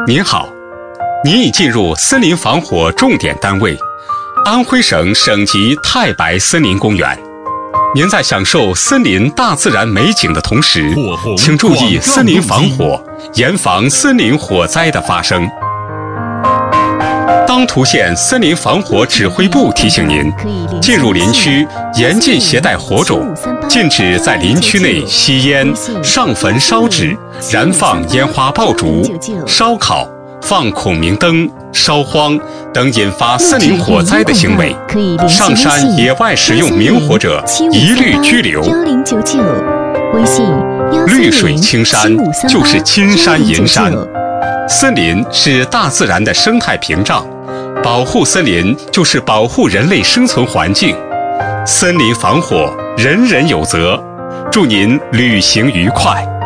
您好，您已进入森林防火重点单位安徽省省级太白森林公园。您在享受森林大自然美景的同时，请注意森林防火，严防森林火灾的发生。当涂县森林防火指挥部提醒您，进入林区严禁携带火种，禁止在林区内吸烟、上坟烧纸、燃放烟花爆竹、烧烤、放孔明灯、烧荒等引发森林火灾的行为。上山野外使用明火者，一律拘留。绿水青山就是金山银山。森林是大自然的生态屏障，保护森林就是保护人类生存环境。森林防火，人人有责。祝您旅行愉快。